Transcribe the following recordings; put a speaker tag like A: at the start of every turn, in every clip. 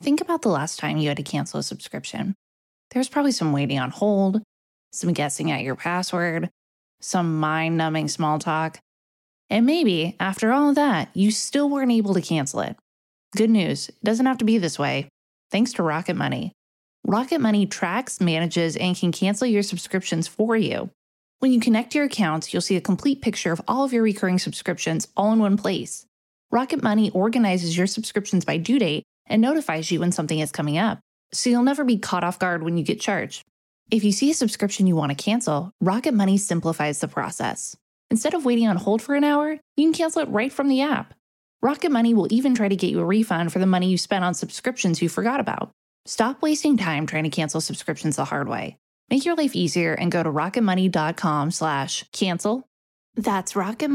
A: Think about the last time you had to cancel a subscription. There's probably some waiting on hold, some guessing at your password, some mind-numbing small talk. And maybe, after all of that, you still weren't able to cancel it. Good news, it doesn't have to be this way. Thanks to Rocket Money. Rocket Money tracks, manages, and can cancel your subscriptions for you. When you connect your accounts, you'll see a complete picture of all of your recurring subscriptions all in one place. Rocket Money organizes your subscriptions by due date and notifies you when something is coming up, so you'll never be caught off guard when you get charged. If you see a subscription you want to cancel, Rocket Money simplifies the process. Instead of waiting on hold for an hour, you can cancel it right from the app. Rocket Money will even try to get you a refund for the money you spent on subscriptions you forgot about. Stop wasting time trying to cancel subscriptions the hard way. Make your life easier and go to rocketmoney.com/cancel. That's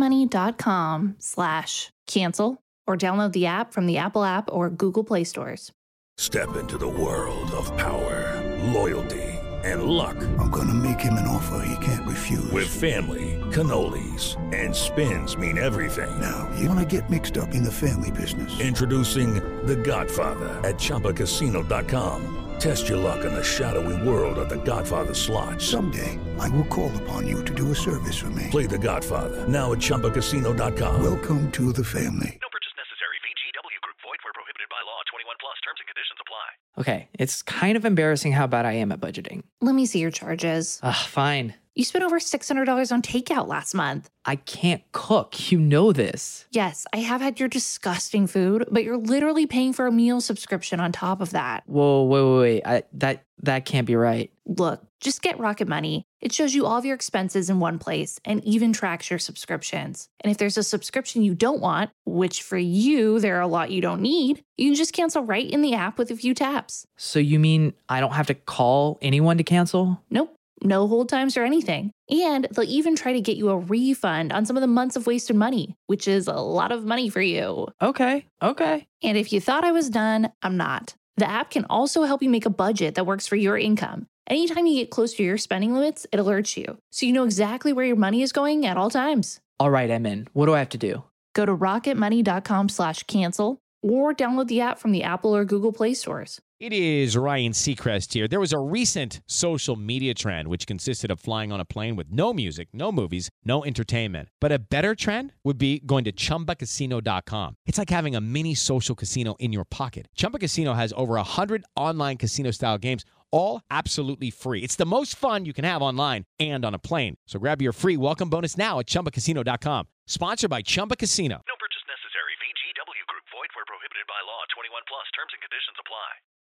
A: rocketmoney.com/cancel, or download the app from the Apple App or Google Play stores.
B: Step into the world of power, loyalty, and luck.
C: I'm gonna make him an offer he can't refuse.
B: With family, cannolis, and spins mean everything.
C: Now, you wanna get mixed up in the family business.
B: Introducing The Godfather at ChumbaCasino.com. Test your luck in the shadowy world of The Godfather slot.
C: Someday, I will call upon you to do a service for me.
B: Play The Godfather now at ChumbaCasino.com.
C: Welcome to the family.
D: No purchase necessary. VGW Group. Void where prohibited by law. 21 plus. Terms and conditions apply.
E: Okay, it's kind of embarrassing how bad I am at budgeting.
A: Let me see your charges.
E: Fine.
A: You spent over $600 on takeout last month.
E: I can't cook. You know this.
A: Yes, I have had your disgusting food, but you're literally paying for a meal subscription on top of that.
E: Whoa, wait. That can't be right.
A: Look, just get Rocket Money. It shows you all of your expenses in one place and even tracks your subscriptions. And if there's a subscription you don't want, which for you, there are a lot you don't need, you can just cancel right in the app with a few taps.
E: So you mean I don't have to call anyone to cancel?
A: Nope. No hold times or anything. And they'll even try to get you a refund on some of the months of wasted money, which is a lot of money for you.
E: Okay.
A: And if you thought I was done, I'm not. The app can also help you make a budget that works for your income. Anytime you get close to your spending limits, it alerts you, so you know exactly where your money is going at all times.
E: All right, I'm in. What do I have to do?
A: Go to rocketmoney.com/cancel or download the app from the Apple or Google Play stores.
F: It is Ryan Seacrest here. There was a recent social media trend which consisted of flying on a plane with no music, no movies, no entertainment. But a better trend would be going to ChumbaCasino.com. It's like having a mini social casino in your pocket. Chumba Casino has over 100 online casino-style games, all absolutely free. It's the most fun you can have online and on a plane. So grab your free welcome bonus now at ChumbaCasino.com. Sponsored by Chumba Casino.
D: No purchase necessary. VGW Group. Void where prohibited by law. 21 plus. Terms and conditions apply.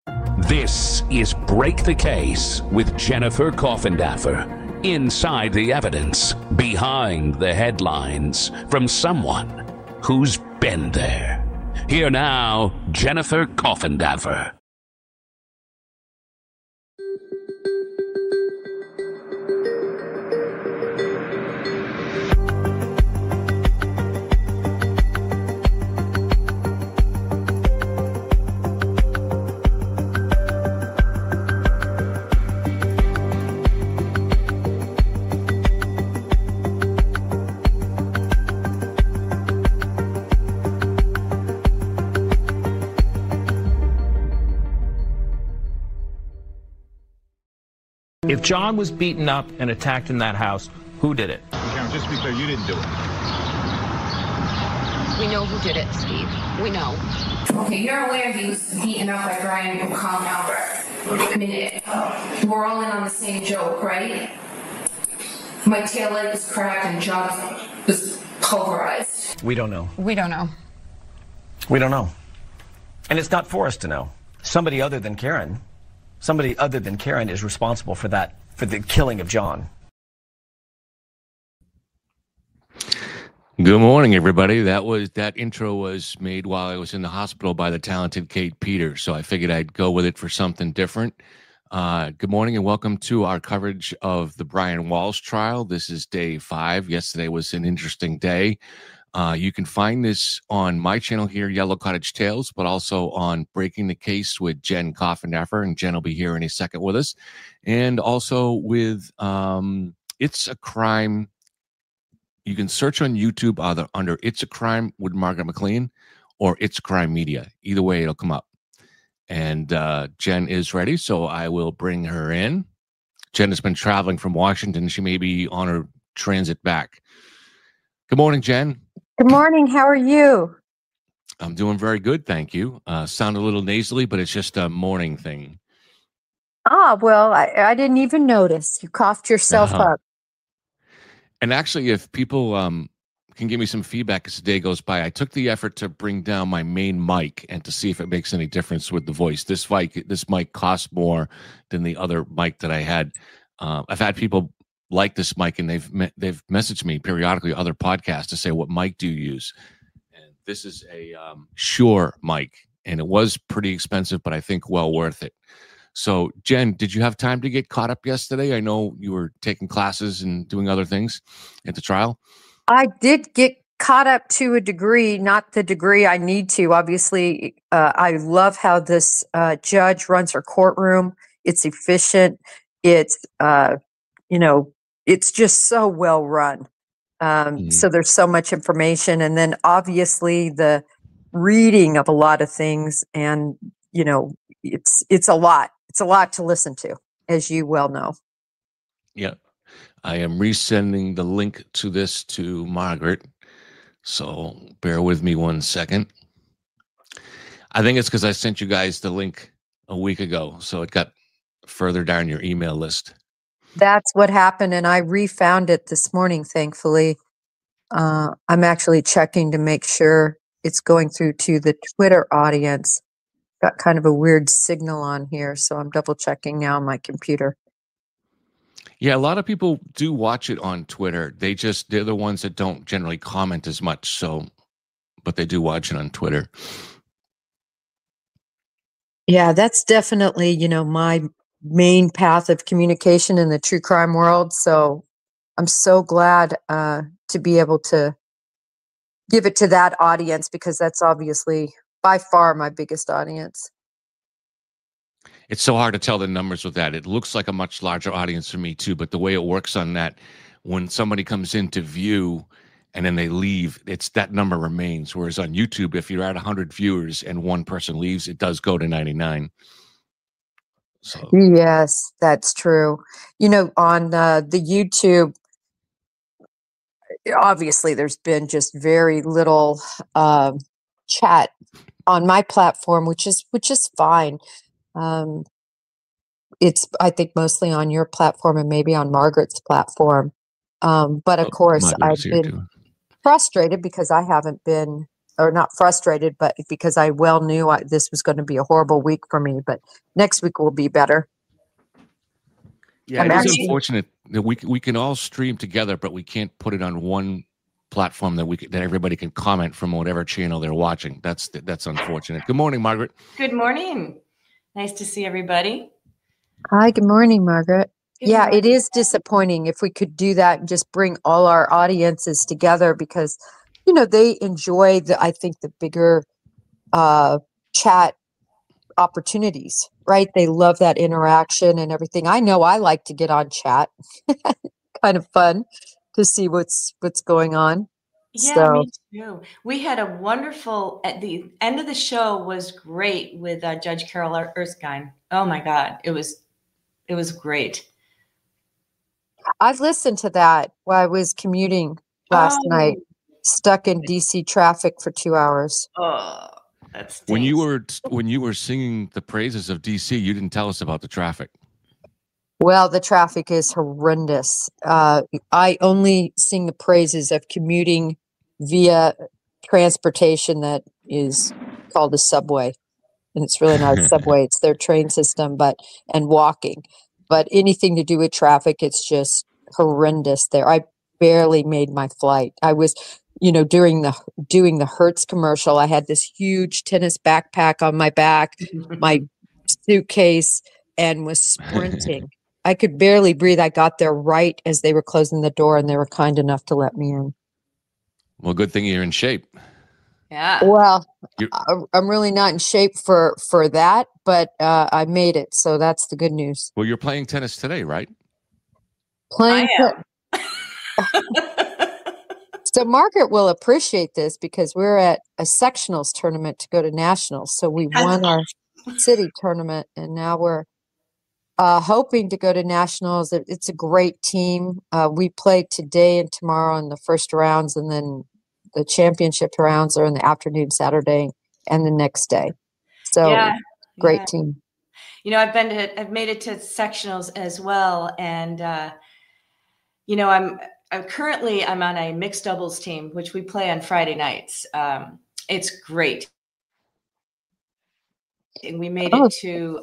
G: This is Break the Case with Jennifer Coffindaffer. Inside the evidence, behind the headlines, from someone who's been there. Here now, Jennifer Coffindaffer.
H: If John was beaten up and attacked in that house, who did it?
I: Just to be clear, you didn't do it.
J: We know who did it, Steve. We know.
K: Okay, you're aware he was beaten up by Brian and Colin Albert. I mean, we're all in on the same joke, right? My tail light was cracked and John was pulverized.
H: We don't know.
J: We don't know.
H: We don't know. And it's not for us to know. Somebody other than Karen is responsible for that, for the killing of John.
L: Good morning, everybody. That intro was made while I was in the hospital by the talented Kate Peters, so I figured I'd go with it for something different. Good morning and welcome to our coverage of the Brian Walsh trial. This is day 5. Yesterday was an interesting day. You can find this on my channel here, Yellow Cottage Tales, but also on Breaking the Case with Jen Coffindaffer, and Jen will be here in a second with us. And also with It's a Crime. You can search on YouTube either under It's a Crime with Margaret McLean or It's a Crime Media. Either way, it'll come up. And Jen is ready, so I will bring her in. Jen has been traveling from Washington. She may be on her transit back. Good morning, Jen.
M: Good morning. How are you?
L: I'm doing very good, thank you. Sound a little nasally, but it's just a morning thing.
M: Well, I didn't even notice. You coughed yourself up.
L: And actually, if people can give me some feedback as the day goes by, I took the effort to bring down my main mic and to see if it makes any difference with the voice. This mic costs more than the other mic that I had. I've had people like this mic, and they've messaged me periodically, other podcasts, to say, what mic do you use? And this is a Shure mic, and it was pretty expensive, but I think well worth it. So, Jen, did you have time to get caught up yesterday? I know you were taking classes and doing other things at the trial.
M: I did get caught up to a degree, not the degree I need to. Obviously, I love how this judge runs her courtroom. It's efficient. It's, it's just so well run. So there's so much information. And then obviously the reading of a lot of things, and, it's a lot. It's a lot to listen to, as you well know.
L: Yeah. I am resending the link to this to Margaret. So bear with me 1 second. I think it's because I sent you guys the link a week ago, so it got further down your email list.
M: That's what happened, and I refound it this morning, thankfully. I'm actually checking to make sure it's going through to the Twitter audience. Got kind of a weird signal on here, so I'm double checking now on my computer.
L: Yeah, a lot of people do watch it on Twitter. They're the ones that don't generally comment as much, but they do watch it on Twitter.
M: Yeah, that's definitely, my main path of communication in the true crime world. So I'm so glad to be able to give it to that audience, because that's obviously by far my biggest audience.
L: It's so hard to tell the numbers with that. It looks like a much larger audience for me too, but the way it works on that, when somebody comes in to view and then they leave, that number remains. Whereas on YouTube, if you're at 100 viewers and one person leaves, it does go to 99. So
M: yes, that's true. On the YouTube, obviously there's been just very little chat on my platform, which is fine. It's, I think, mostly on your platform and maybe on Margaret's platform. But of course, I've been frustrated because I haven't been, or not frustrated, but because I well knew this was going to be a horrible week for me. But next week will be better.
L: Yeah, it's unfortunate that we can all stream together, but we can't put it on one platform that everybody can comment from whatever channel they're watching. That's unfortunate. Good morning, Margaret.
N: Good morning. Nice to see everybody.
M: Hi, good morning, Margaret. Yeah, it is disappointing. If we could do that and just bring all our audiences together, because, they enjoy I think the bigger chat opportunities, right? They love that interaction and everything. I know I like to get on chat. Kind of fun to see what's going on.
N: Yeah, me too. We had a wonderful, at the end of the show was great with Judge Carol Erskine. Oh my God, it was great.
M: I've listened to that while I was commuting last night, stuck in DC traffic for 2 hours.
N: Oh, that's
L: when you were singing the praises of DC, you didn't tell us about the traffic.
M: Well, the traffic is horrendous. I only sing the praises of commuting via transportation that is called a subway. And it's really not a subway. It's their train system, and walking. But anything to do with traffic, it's just horrendous there. I barely made my flight. I was, doing the Hertz commercial. I had this huge tennis backpack on my back, my suitcase, and was sprinting. I could barely breathe. I got there right as they were closing the door, and they were kind enough to let me in.
L: Well, good thing you're in shape.
N: Yeah.
M: Well, I'm really not in shape for that, but I made it, so that's the good news.
L: Well, you're playing tennis today, right?
M: So Margaret will appreciate this because we're at a sectionals tournament to go to nationals. So we won City tournament, and now we're hoping to go to nationals. It's a great team. We play today and tomorrow in the first rounds, and then the championship rounds are in the afternoon Saturday and the next day. So great team.
N: You know, I've made it to sectionals as well, and you know, I'm on a mixed doubles team, which we play on Friday nights. It's great. And we made it to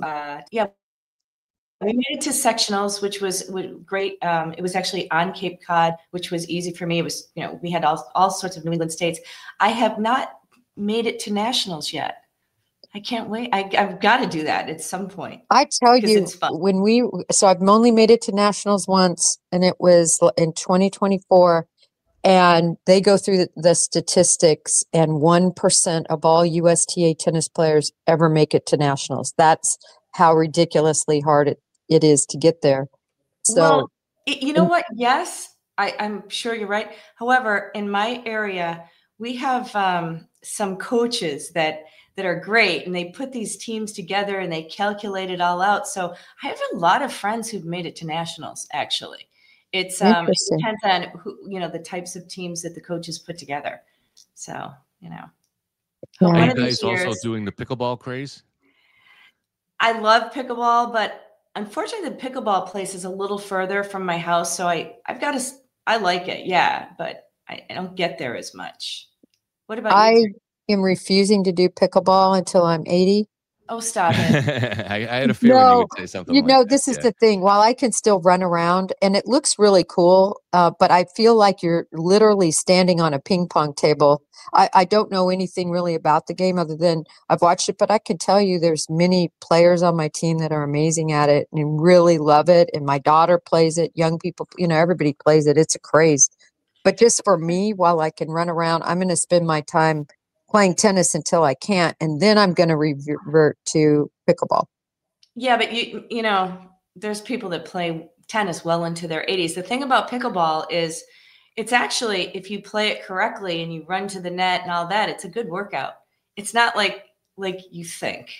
N: we made it to sectionals, which was great. It was actually on Cape Cod, which was easy for me. It was, you know, we had all sorts of New England states. I have not made it to nationals yet. I can't wait. I've got to do that at some point.
M: I tell you, so I've only made it to nationals once, and it was in 2024. And they go through the statistics, and 1% of all USTA tennis players ever make it to nationals. That's how ridiculously hard it is to get there. So,
N: well, you know what? Yes, I'm sure you're right. However, in my area, we have some coaches that are great, and they put these teams together and they calculate it all out. So I have a lot of friends who've made it to nationals, actually. It depends on who, you know, the types of teams that the coaches put together. So, you know.
L: Are you guys also doing the pickleball craze?
N: I love pickleball, but unfortunately the pickleball place is a little further from my house. So I like it. Yeah. But I don't get there as much. What about you?
M: I am refusing to do pickleball until I'm 80.
N: Oh, stop it.
L: I had a feeling you would say something like that.
M: This is the thing. While I can still run around and it looks really cool, but I feel like you're literally standing on a ping pong table. I don't know anything really about the game other than I've watched it, but I can tell you there's many players on my team that are amazing at it and really love it. And my daughter plays it. Young people, you know, everybody plays it. It's a craze. But just for me, while I can run around, I'm going to spend my time playing tennis until I can't, and then I'm going to revert to pickleball.
N: Yeah, but you know, there's people that play tennis well into their 80s. The thing about pickleball is it's actually, if you play it correctly and you run to the net and all that, it's a good workout. It's not like you think.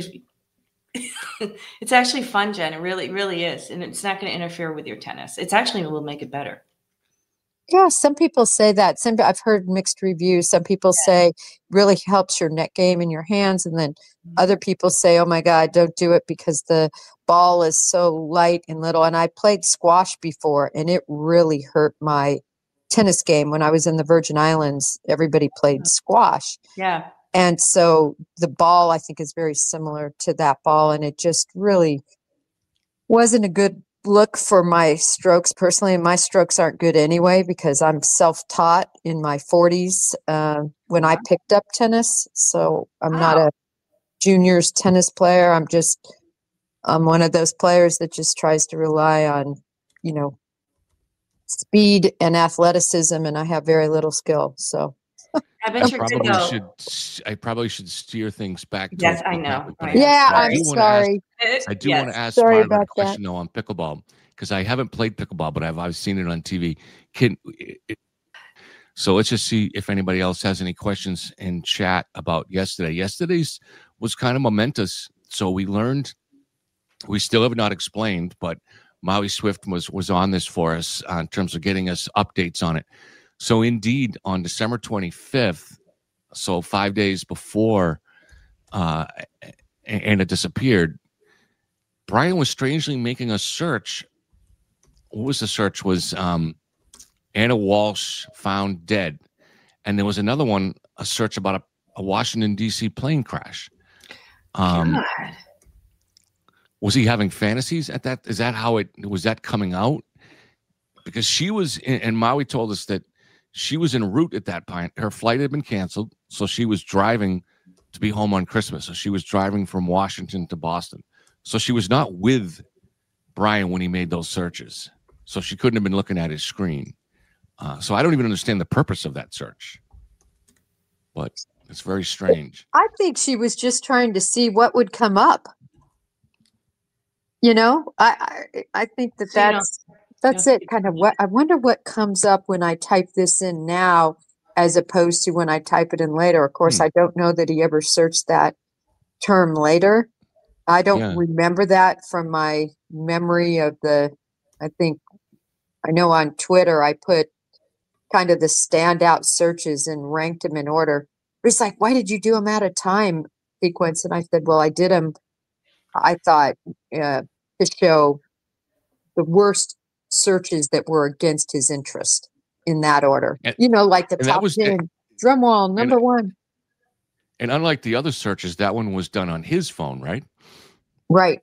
N: It's actually fun, Jen. It really, really is. And it's not going to interfere with your tennis. It's actually will make it better.
M: Yeah, some people say that. I've heard mixed reviews. Some people say really helps your net game in your hands. And then other people say, oh my God, don't do it because the ball is so light and little. And I played squash before and it really hurt my tennis game. When I was in the Virgin Islands, everybody played squash.
N: Yeah.
M: And so the ball, I think, is very similar to that ball. And it just really wasn't a good look for my strokes personally. And my strokes aren't good anyway because I'm self-taught in my 40s when I picked up tennis. So I'm not a juniors tennis player. I'm one of those players that just tries to rely on, you know, speed and athleticism, and I have very little skill. So
L: I probably should steer things back.
N: Yes, I know.
M: Yeah, I'm sorry.
L: I do want to ask Myra a question though on pickleball because I haven't played pickleball, but I've seen it on TV. So let's just see if anybody else has any questions in chat about yesterday. Yesterday's was kind of momentous. So we learned, we still have not explained, but Maui Swift was on this for us in terms of getting us updates on it. So indeed, on December 25th, so 5 days before Anna disappeared, Brian was strangely making a search. What was the search? Was Anna Walsh found dead. And there was another one, a search about a Washington, D.C. plane crash. Was he having fantasies at that? Is that how was that coming out? Because she was, and Maui told us that she was en route at that point. Her flight had been canceled, so she was driving to be home on Christmas. So she was driving from Washington to Boston. So she was not with Brian when he made those searches. So she couldn't have been looking at his screen. So I don't even understand the purpose of that search. But it's very strange.
M: I think she was just trying to see what would come up. You know, I think that's it. Kind of what I wonder what comes up when I type this in now, as opposed to when I type it in later. Of course, I don't know that he ever searched that term later. I don't
L: Yeah.
M: remember that from my memory of I know on Twitter I put kind of the standout searches and ranked them in order. But it's like, why did you do them at a time sequence? And I said, well, I did them, I thought, to show the worst searches that were against his interest in that order.
L: And-
M: like the
L: and that
M: top
L: was-
M: 10. Drumwall, number one.
L: And unlike the other searches, that one was done on his phone, right?
M: Right.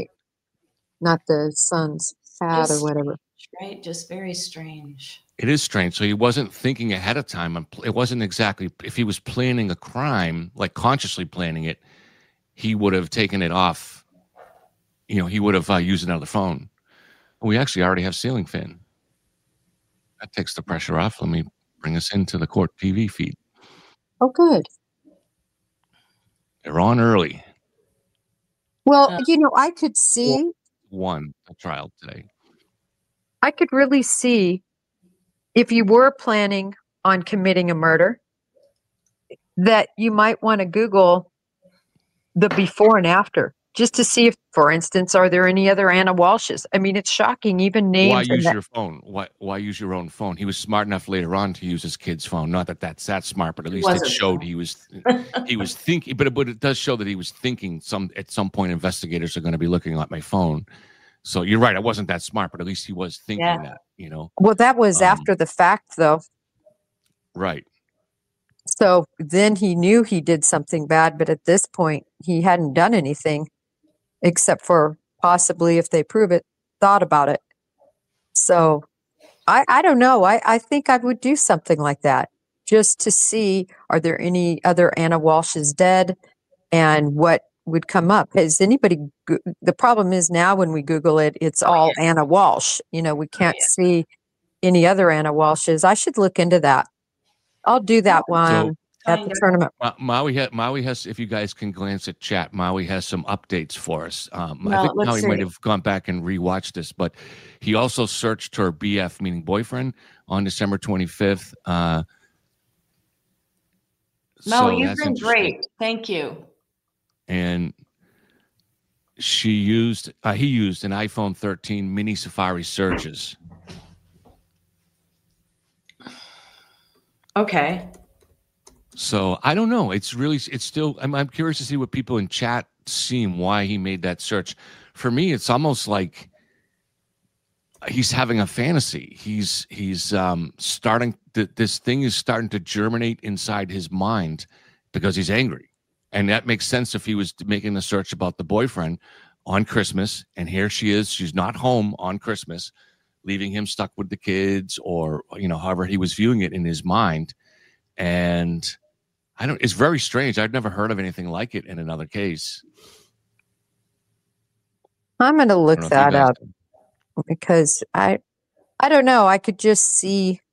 M: Not the son's pad or
N: Just
M: whatever.
N: strange, right? Just very strange.
L: It is strange. So he wasn't thinking ahead of time. It wasn't exactly, if he was planning a crime, like consciously planning it, he would have taken it off. He would have used another phone. We actually already have ceiling fan. That takes the pressure off. Let me bring us into the court TV feed.
M: Oh, good.
L: They're on early.
M: Well, I could see,
L: Won a trial today.
M: I could really see if you were planning on committing a murder, that you might want to Google the before and after, just to see if, for instance, are there any other Anna Walshes? I mean, it's shocking, even names.
L: Why use your phone? Why use your own phone? He was smart enough later on to use his kid's phone. Not that that's that smart, but at least it showed he was thinking. But it does show that he was thinking. At some point, investigators are going to be looking at my phone. So you're right. I wasn't that smart, but at least he was thinking that.
M: Well, that was after the fact, though.
L: Right.
M: So then he knew he did something bad, but at this point, he hadn't done anything except for possibly, if they prove it, thought about it. So I don't know. I think I would do something like that just to see, are there any other Anna Walshes dead and what would come up? Has anybody, the problem is now when we Google it, it's all Anna Walsh. We can't see any other Anna Walshes. I should look into that. I'll do that one at the tournament.
L: Maui has, if you guys can glance at chat, Maui has some updates for us. I think Maui might have gone back and rewatched this, but he also searched her BF, meaning boyfriend, on December 25th.
N: Maui, you've been great. Thank you.
L: And he used an iPhone 13 mini Safari searches.
N: Okay.
L: So I don't know. It's still, I'm curious to see what people in chat see and why he made that search. For me, it's almost like he's having a fantasy. He's starting this thing is starting to germinate inside his mind because he's angry. And that makes sense if he was making the search about the boyfriend on Christmas. And here she is. She's not home on Christmas, leaving him stuck with the kids, or however he was viewing it in his mind. And it's very strange. I've never heard of anything like it in another case.
M: I'm going to look that up because I don't know. I could just see,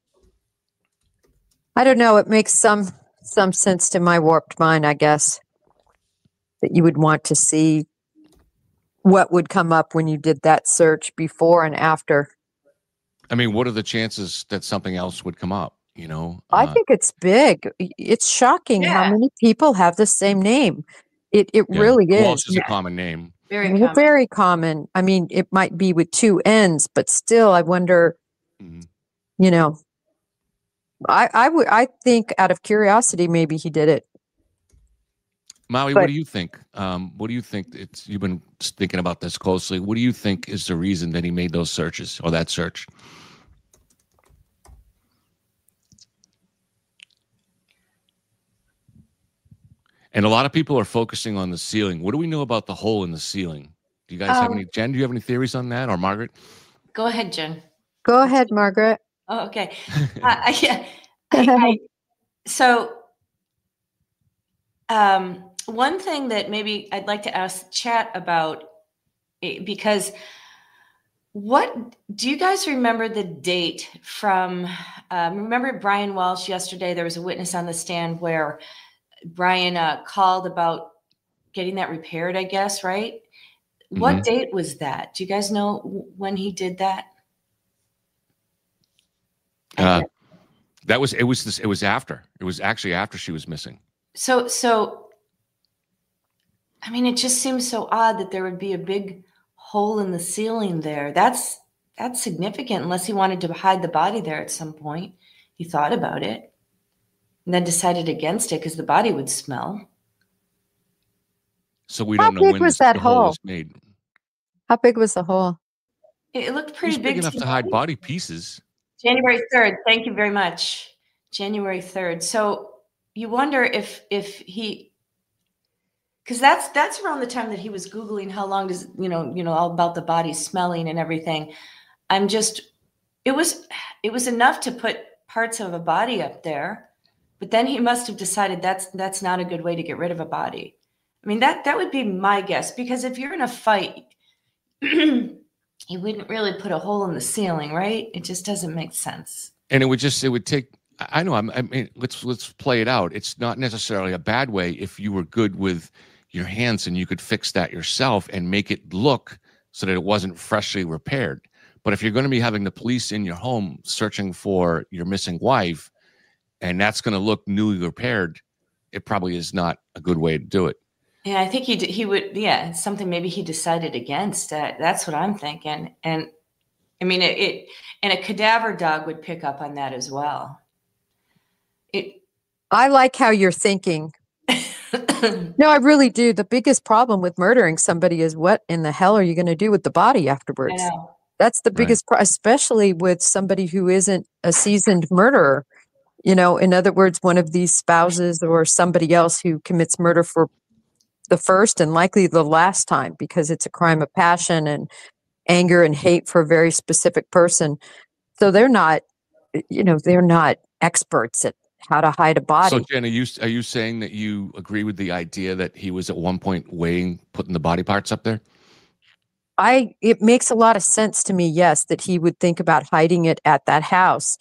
M: I don't know. It makes some sense to my warped mind, I guess, that you would want to see what would come up when you did that search before and after.
L: I mean, what are the chances that something else would come up?
M: I think it's big. It's shocking how many people have the same name. It really is.
L: Walsh is a common name.
M: Very common. I mean, it might be with two N's, but still, I wonder. I think out of curiosity, maybe he did it.
L: Maui, what do you think? What do you think? You've been thinking about this closely. What do you think is the reason that he made those searches or that search? And a lot of people are focusing on the ceiling. What do we know about the hole in the ceiling? Do you guys have any? Jen, do you have any theories on that, or Margaret?
N: Go ahead, Jen.
M: Go ahead, Margaret.
N: Oh, okay. One thing that maybe I'd like to ask chat about, because what do you guys remember the date from? Remember Brian Walsh yesterday? There was a witness on the stand where Brian called about getting that repaired, I guess, right? Mm-hmm. What date was that? Do you guys know when he did that?
L: It was after. It was actually after she was missing.
N: So I mean, it just seems so odd that there would be a big hole in the ceiling there. That's significant, unless he wanted to hide the body there at some point. He thought about it and then decided against it because the body would smell.
L: So we don't know when
M: was that
L: the hole
M: hole?
L: was made.
M: How big was the hole?
N: It looked pretty
L: It's big
N: big
L: enough to hide body pieces.
N: January 3rd. Thank you very much. January 3rd. So you wonder if he, because that's around the time that he was Googling how long does, all about the body smelling and everything. It was enough to put parts of a body up there, but then he must have decided that's not a good way to get rid of a body. I mean, that would be my guess, because if you're in a fight, you wouldn't really put a hole in the ceiling, right? It just doesn't make sense.
L: And it would take, I know, I mean, let's play it out. It's not necessarily a bad way if you were good with your hands and you could fix that yourself and make it look so that it wasn't freshly repaired. But if you're going to be having the police in your home searching for your missing wife, and that's going to look newly repaired, it probably is not a good way to do it.
N: Yeah, I think he would. Yeah, it's something maybe he decided against. That's what I'm thinking. And I mean, and a cadaver dog would pick up on that as well.
M: I like how you're thinking. No, I really do. The biggest problem with murdering somebody is, what in the hell are you going to do with the body afterwards?
N: I know.
M: That's the biggest, especially with somebody who isn't a seasoned murderer. In other words, one of these spouses or somebody else who commits murder for the first and likely the last time, because it's a crime of passion and anger and hate for a very specific person. So they're not experts at how to hide a body.
L: So Jen, are you saying that you agree with the idea that he was at one point putting the body parts up there?
M: It makes a lot of sense to me, yes, that he would think about hiding it at that house.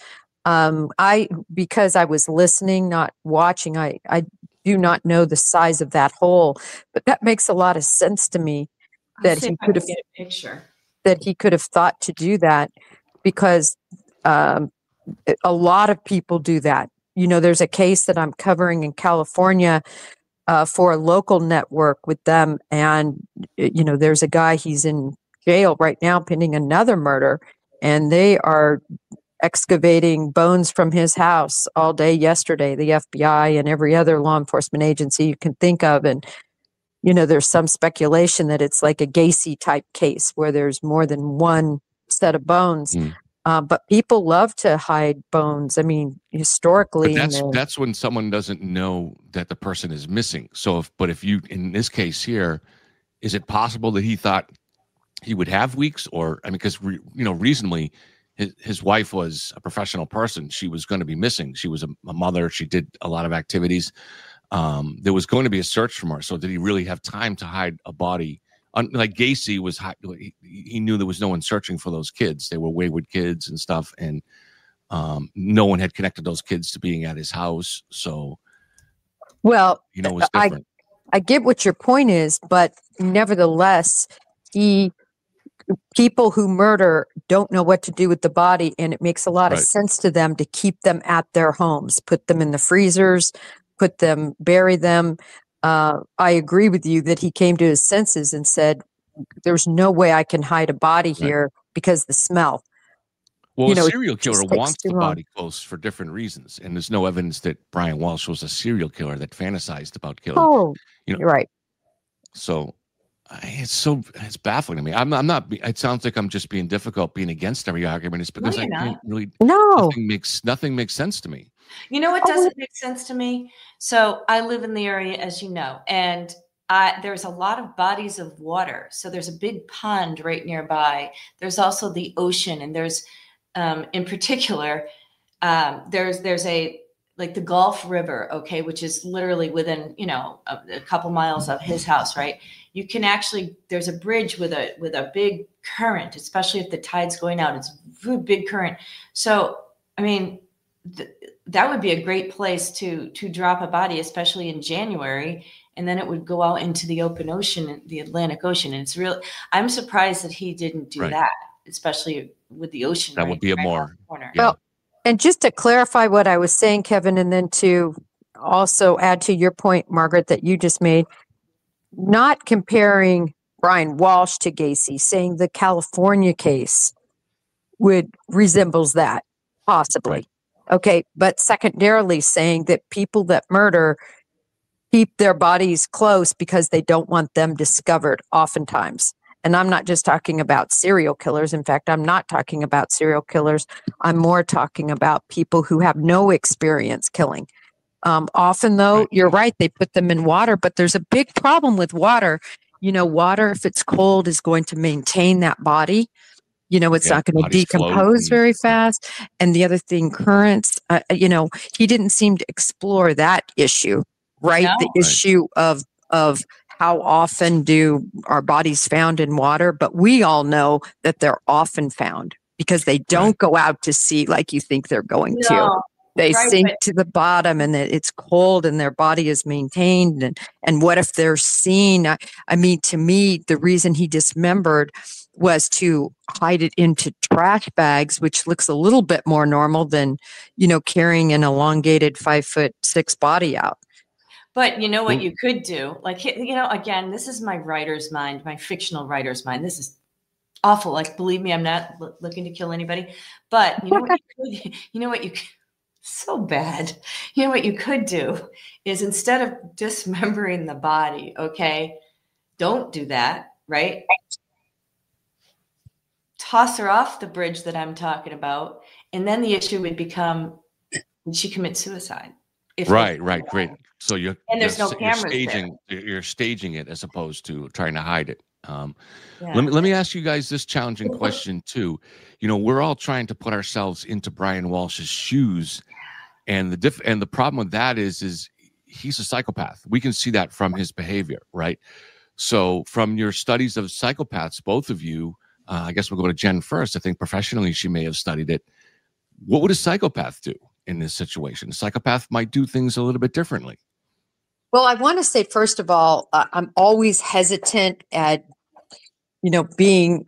M: Because I was listening, not watching, I do not know the size of that hole, but that makes a lot of sense to me that he could have
N: get a picture.
M: That he could have thought to do that, because a lot of people do that. There's a case that I'm covering in California for a local network with them, and there's a guy, he's in jail right now pending another murder, and they are excavating bones from his house all day yesterday, the FBI and every other law enforcement agency you can think of. And, there's some speculation that it's like a Gacy type case where there's more than one set of bones. But people love to hide bones. I mean, historically.
L: But that's when someone doesn't know that the person is missing. So if you, in this case here, is it possible that he thought he would have weeks? Or, I mean, because, reasonably, his wife was a professional person. She was going to be missing. She was a mother. She did a lot of activities. There was going to be a search for her. So did he really have time to hide a body? Like Gacy was, he knew there was no one searching for those kids. They were wayward kids and stuff. And no one had connected those kids to being at his house. So,
M: well,
L: it was different.
M: I get what your point is, but nevertheless, people who murder don't know what to do with the body, and it makes a lot of sense to them to keep them at their homes, put them in the freezers, bury them. I agree with you that he came to his senses and said, there's no way I can hide a body here because the smell.
L: Well, a serial killer wants the body close for different reasons, and there's no evidence that Brian Walsh was a serial killer that fantasized about killing.
M: Oh, you're right.
L: So it's baffling to me. I'm not. It sounds like I'm just being difficult, being against every argument. It's because I can't really.
M: No,
L: nothing makes sense to me.
N: You know what doesn't make sense to me? So I live in the area, as you know, and there's a lot of bodies of water. So there's a big pond right nearby. There's also the ocean, and there's, in particular, there's a like the Gulf River, okay, which is literally within a couple miles of his house, right? You can actually, there's a bridge with a big current, especially if the tide's going out. It's a big current. So I mean, that would be a great place to drop a body, especially in January, and then it would go out into the open ocean, the Atlantic Ocean. And it's real. I'm surprised that he didn't do that, especially with the ocean.
L: That would be a more
N: corner.
M: Well, and just to clarify what I was saying, Kevin, and then to also add to your point, Margaret, that you just made, not comparing Brian Walsh to Gacy, saying the California case resembles that, possibly.
L: Right.
M: Okay, but secondarily saying that people that murder keep their bodies close because they don't want them discovered oftentimes. And I'm not just talking about serial killers. In fact, I'm not talking about serial killers. I'm more talking about people who have no experience killing. Often, though, you're right, they put them in water, but there's a big problem with water. Water, if it's cold, is going to maintain that body. It's not going to decompose very fast. And the other thing, currents, he didn't seem to explore that issue, right?
N: No.
M: The issue of how often do our bodies found in water? But we all know that they're often found because they don't go out to sea like you think they're going to. They sink to the bottom and it's cold and their body is maintained. And what if they're seen? I mean, to me, the reason he dismembered was to hide it into trash bags, which looks a little bit more normal than, carrying an elongated 5'6" body out.
N: But you know what you could do? Like, again, this is my writer's mind, my fictional writer's mind. This is awful. Like, believe me, I'm not looking to kill anybody. But so bad. What you could do is, instead of dismembering the body, okay, don't do that, right? Toss her off the bridge that I'm talking about. And then the issue would become, did she commit suicide?
L: Right, great. So
N: there's no cameras
L: you're staging it as opposed to trying to hide it. Let me ask you guys this challenging question too. We're all trying to put ourselves into Brian Walsh's shoes, and the problem with that is he's a psychopath. We can see that from his behavior, right? So from your studies of psychopaths, both of you, I guess we'll go to Jen first. I think professionally she may have studied it. What would a psychopath do in this situation? A psychopath might do things a little bit differently.
M: Well, I want to say, first of all, I'm always hesitant at, being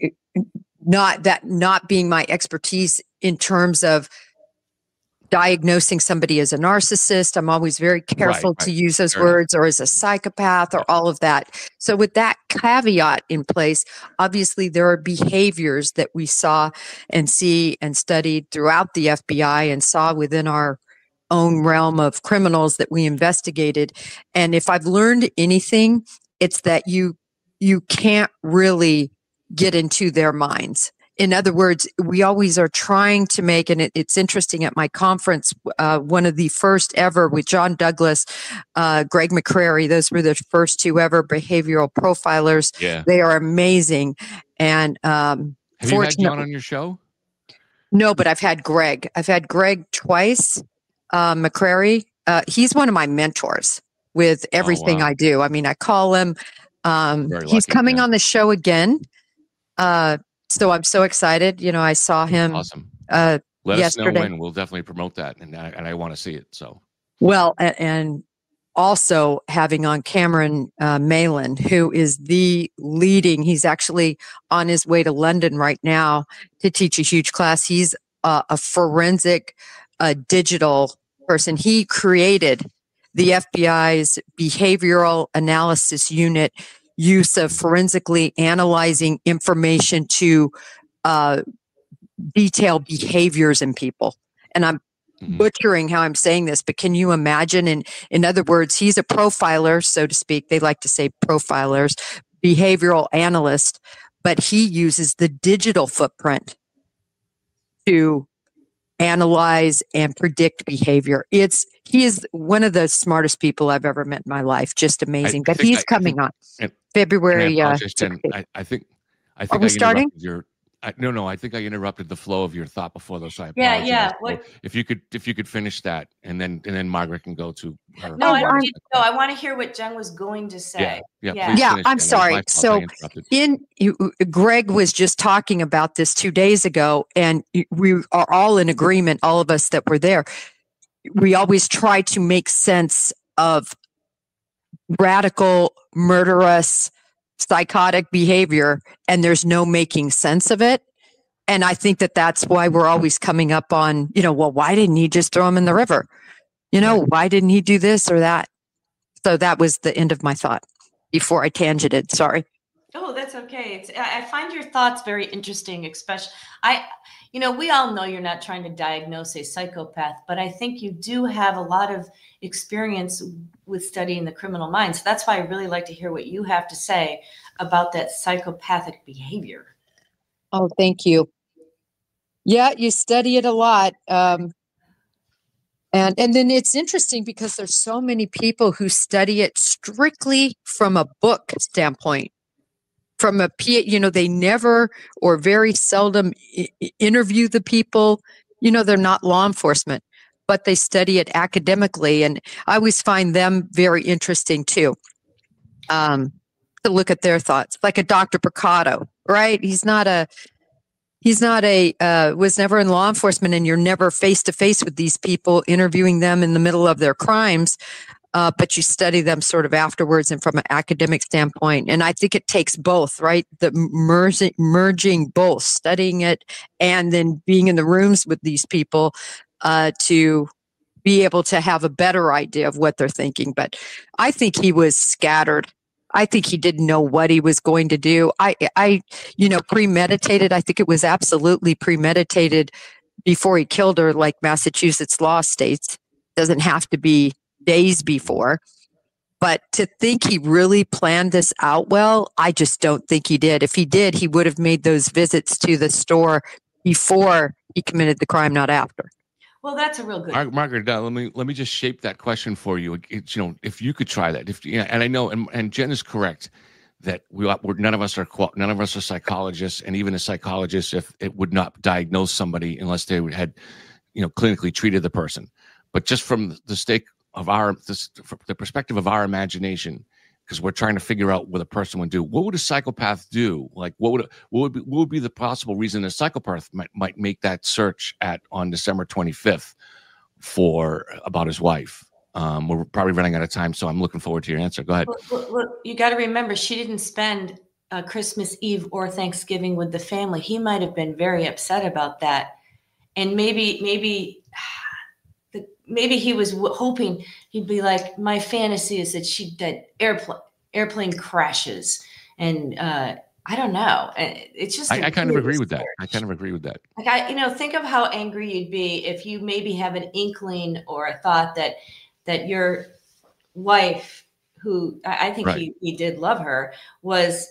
M: not being my expertise in terms of diagnosing somebody as a narcissist. I'm always very careful to use those words, or as a psychopath, or all of that. So with that caveat in place, obviously there are behaviors that we saw and see and studied throughout the FBI and saw within our own realm of criminals that we investigated. And if I've learned anything, it's that you can't really get into their minds. In other words, we always are trying to make, and it's interesting, at my conference, one of the first ever with John Douglas, Greg McCrary, those were the first two ever behavioral profilers.
L: Yeah.
M: They are amazing. And
L: have you had John on your show?
M: No, but I've had Greg. I've had Greg twice. McCrary, he's one of my mentors with everything I do. I mean, I call him. He's coming on the show again. So I'm so excited. I saw him.
L: Awesome.
M: Let yesterday.
L: Us know when. We'll definitely promote that, and I want to see it. So
M: well, and also having on Cameron Malin, who is the leading. He's actually on his way to London right now to teach a huge class. He's a forensic digital person. He created the FBI's behavioral analysis unit, use of forensically analyzing information to detail behaviors in people. And I'm butchering how I'm saying this, but can you imagine? In other words, he's a profiler, so to speak. They like to say profilers, behavioral analyst, but he uses the digital footprint to analyze and predict behavior. He is one of the smartest people I've ever met in my life. Just amazing. But he's coming on February.
L: I think
M: are we starting?
L: No. I think I interrupted the flow of your thought before, though. So I apologize.
N: Yeah.
L: If you could finish that, and then Margaret can go to her.
N: No, I want to hear what Jen was going to say.
L: Yeah.
M: I'm sorry. So Greg was just talking about this 2 days ago, and we are all in agreement. All of us that were there, we always try to make sense of radical, murderous, psychotic behavior, and there's no making sense of it. And I think that's why we're always coming up on, well, why didn't he just throw him in the river? Why didn't he do this or that? So that was the end of my thought. before I tangented. Sorry.
N: Oh, that's okay. I find your thoughts very interesting, especially we all know you're not trying to diagnose a psychopath, but I think you do have a lot of experience with studying the criminal mind. So that's why I really like to hear what you have to say about that psychopathic behavior.
M: Oh, thank you. Yeah, you study it a lot. And then it's interesting because there's so many people who study it strictly from a book standpoint. From they never or very seldom interview the people. They're not law enforcement, but they study it academically. And I always find them very interesting too, to look at their thoughts. Like a Dr. Picotto, right? He's not a was never in law enforcement, and you're never face to face with these people, interviewing them in the middle of their crimes. But you study them sort of afterwards and from an academic standpoint. And I think it takes both, right? The merging both, studying it and then being in the rooms with these people to be able to have a better idea of what they're thinking. But I think he was scattered. I think he didn't know what he was going to do. Premeditated. I think it was absolutely premeditated before he killed her, like Massachusetts law states. Doesn't have to be days before, but to think he really planned this out well, I just don't think he did. If he did, he would have made those visits to the store before he committed the crime, not after.
N: Well, that's a real good.
L: Margaret, let me just shape that question for you. If you could try that, and I know, and Jen is correct that none of us are psychologists, and even a psychologist, if it would not diagnose somebody unless they had, clinically treated the person. But just from the stake of the perspective of our imagination, because we're trying to figure out what a person would do. What would a psychopath do? Like, what would be the possible reason a psychopath might make that search on December 25th about his wife? We're probably running out of time, so I'm looking forward to your answer. Go ahead.
N: Well, you got to remember, she didn't spend Christmas Eve or Thanksgiving with the family. He might have been very upset about that, and maybe he was hoping he'd be like, my fantasy is that airplane crashes. And I don't know. It's just,
L: I kind of agree with that.
N: Like think of how angry you'd be if you maybe have an inkling or a thought that your wife, who I think he did love her, was,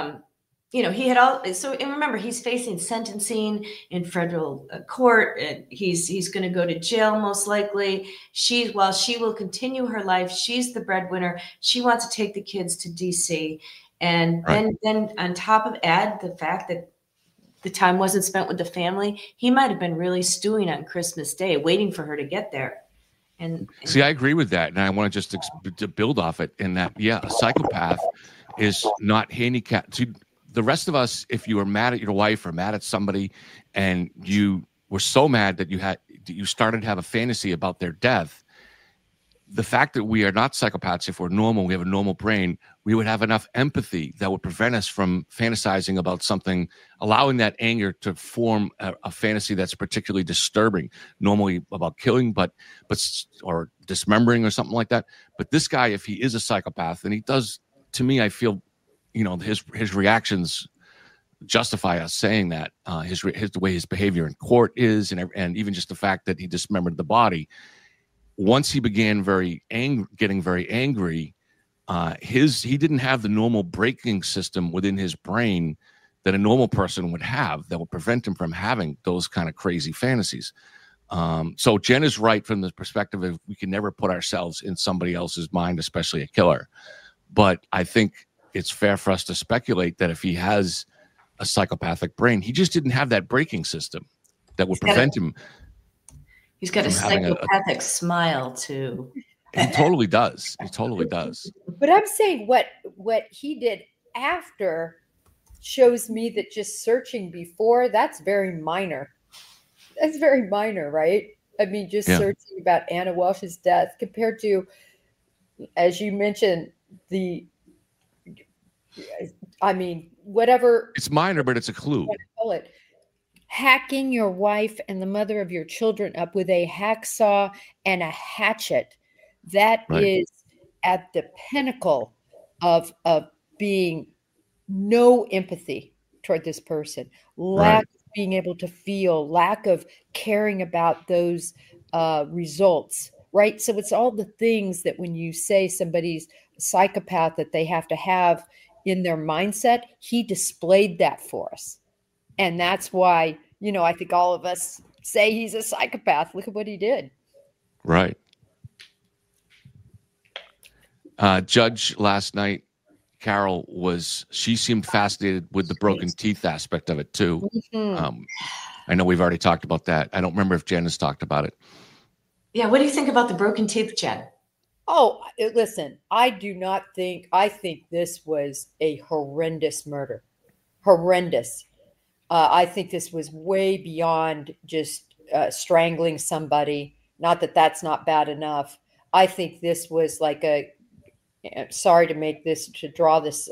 N: he had all. So, and remember, he's facing sentencing in federal court. And he's going to go to jail most likely. While she will continue her life, she's the breadwinner. She wants to take the kids to DC, and then on top of add the fact that the time wasn't spent with the family. He might have been really stewing on Christmas Day, waiting for her to get there. And
L: see, I agree with that, and I want to just to build off it in that, a psychopath is not handicapped. The rest of us, if you were mad at your wife or mad at somebody, and you were so mad that you started to have a fantasy about their death, the fact that we are not psychopaths, if we're normal, we have a normal brain, we would have enough empathy that would prevent us from fantasizing about something, allowing that anger to form a fantasy that's particularly disturbing, normally about killing, but or dismembering or something like that. But this guy, if he is a psychopath, and he does, to me, I feel, his reactions justify us saying that the way his behavior in court is, and even just the fact that he dismembered the body. Once he began getting very angry, he didn't have the normal braking system within his brain that a normal person would have that would prevent him from having those kind of crazy fantasies. So Jen is right from the perspective of we can never put ourselves in somebody else's mind, especially a killer. But I think it's fair for us to speculate that if he has a psychopathic brain, he just didn't have that braking system that would prevent him.
N: He's got a psychopathic smile too.
L: He totally does. He totally does.
M: But I'm saying what he did after shows me that just searching before, that's very minor. That's very minor, right? I mean, just searching about Anna Walsh's death compared to, as you mentioned, whatever.
L: It's minor, but it's a clue.
M: Call it. Hacking your wife and the mother of your children up with a hacksaw and a hatchet. That is at the pinnacle of being no empathy toward this person, lack of being able to feel, lack of caring about those results, right? So it's all the things that when you say somebody's a psychopath that they have to have in their mindset, he displayed that for us. And that's why, I think all of us say he's a psychopath. Look at what he did.
L: Right. Judge last night, Carol she seemed fascinated with the broken teeth aspect of it too.
M: Mm-hmm.
L: I know we've already talked about that. I don't remember if Jen has talked about it.
N: Yeah. What do you think about the broken teeth, Jen?
M: Oh, listen, I think this was a horrendous murder. Horrendous. I think this was way beyond just strangling somebody. Not that that's not bad enough. I think this was like sorry to draw this,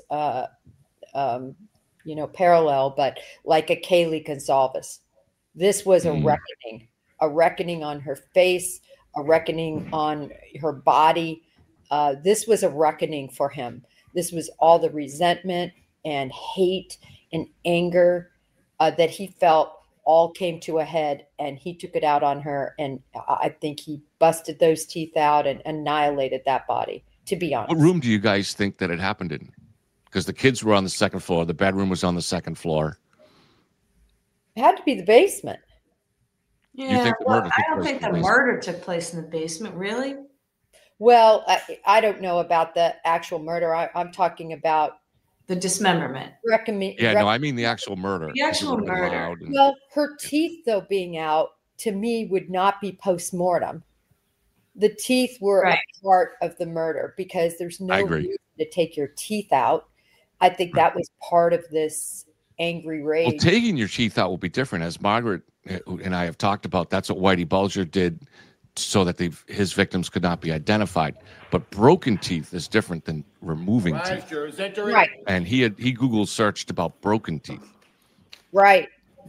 M: parallel, but like a Kaylee Gonzalez. This was a reckoning on her face, a reckoning on her body. This was a reckoning for him. This was all the resentment and hate and anger that he felt all came to a head, and he took it out on her. And I think he busted those teeth out and annihilated that body, to be honest.
L: What room do you guys think that it happened in? Because the kids were on the second floor. The bedroom was on the second floor.
M: It had to be the basement.
N: Yeah, I don't think the murder took place in the basement, really.
M: Well, I don't know about the actual murder. I'm talking about
N: the dismemberment.
L: I mean the actual murder.
N: The actual murder.
M: Well, her teeth, though, being out, to me, would not be post-mortem. The teeth were a part of the murder because there's no reason to take your teeth out. I think that was part of this angry rage.
L: Well, taking your teeth out will be different. As Margaret and I have talked about, that's what Whitey Bulger did so that his victims could not be identified. But broken teeth is different than removing teeth.
M: Right.
L: And he Google searched about broken teeth.
M: Right.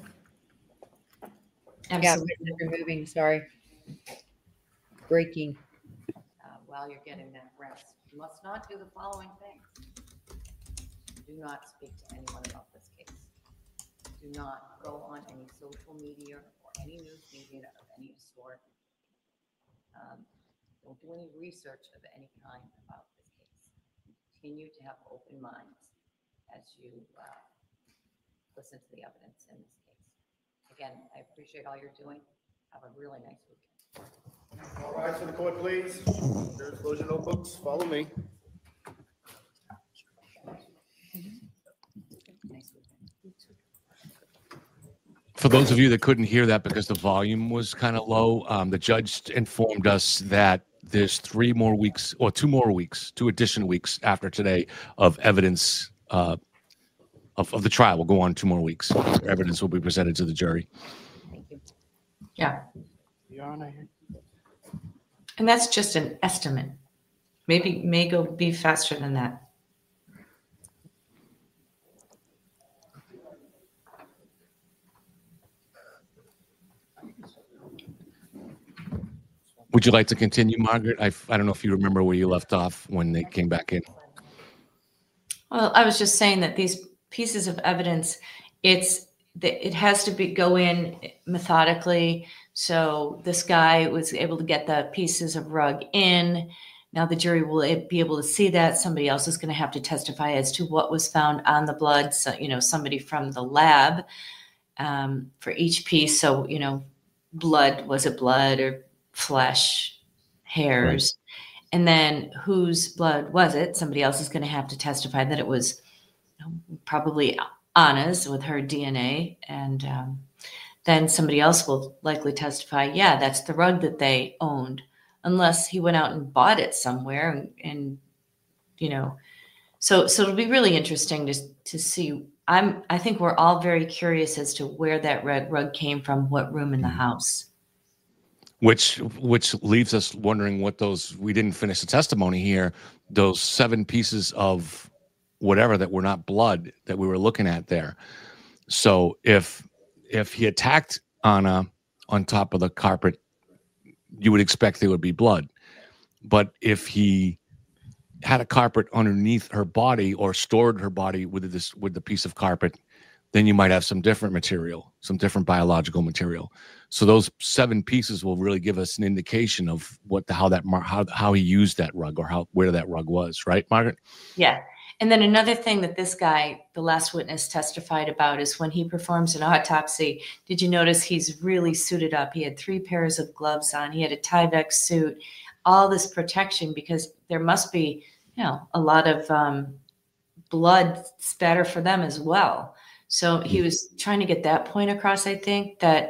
N: Absolutely.
M: Yeah, removing, sorry. Breaking.
J: While you're getting that rest, you must not do the following things. Do not speak to anyone about this case. Do not go on any social media or any news media of any sort. Don't do any research of any kind about this case. Continue to have open minds as you listen to the evidence in this case. Again, I appreciate all you're doing. Have a really nice weekend.
I: All rise for the court, please. There's closure notebooks. Follow me.
L: For those of you that couldn't hear that because the volume was kind of low, the judge informed us that there's 2 additional weeks after today of evidence of the trial. Will go on 2 more weeks. Evidence will be presented to the jury.
N: Yeah. And that's just an estimate. May be faster than that.
L: Would you like to continue, Margaret? I don't know if you remember where you left off when they came back in.
N: Well, I was just saying that these pieces of evidence, it has to go in methodically. So this guy was able to get the pieces of rug in. Now the jury will be able to see that. Somebody else is going to have to testify as to what was found on the blood. So, somebody from the lab for each piece. So, blood, was it blood or flesh, hairs? Right. And then whose blood was it? Somebody else is going to have to testify that it was probably Anna's with her DNA. And then somebody else will likely testify, yeah, that's the rug that they owned, unless he went out and bought it somewhere. And so it'll be really interesting to see. I think we're all very curious as to where that red rug came from, what room in the house.
L: Which leaves us wondering what we didn't finish the testimony here, those 7 pieces of whatever that were not blood that we were looking at there. So if he attacked Anna on top of the carpet, you would expect there would be blood. But if he had a carpet underneath her body or stored her body with the piece of carpet, then you might have some different material, some different biological material. So those 7 pieces will really give us an indication of how he used that rug or where that rug was, right, Margaret?
N: Yeah. And then another thing that this guy, the last witness, testified about is when he performs an autopsy, did you notice he's really suited up? He had 3 pairs of gloves on. He had a Tyvek suit, all this protection, because there must be, a lot of blood spatter for them as well. So he was trying to get that point across, I think, that,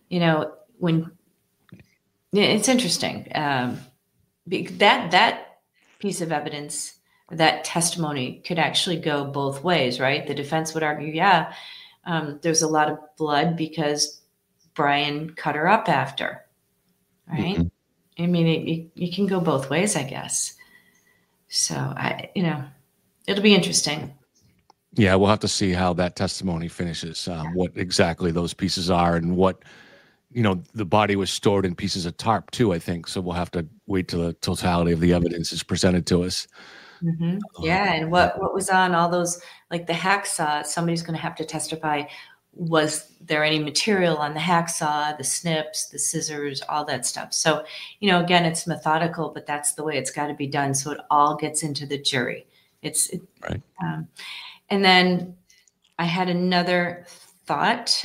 N: it's interesting. That piece of evidence, that testimony could actually go both ways, right? The defense would argue, there's a lot of blood because Brian cut her up after, right? Mm-hmm. I mean, you can go both ways, I guess. So it'll be interesting.
L: Yeah, we'll have to see how that testimony finishes, what exactly those pieces are, and what, the body was stored in pieces of tarp too, I think. So we'll have to wait till the totality of the evidence is presented to us.
N: Mm-hmm. Yeah, and what was on all those, like the hacksaw, somebody's going to have to testify. Was there any material on the hacksaw, the snips, the scissors, all that stuff? So, again, it's methodical, but that's the way it's got to be done. So it all gets into the jury. Right. And then I had another thought.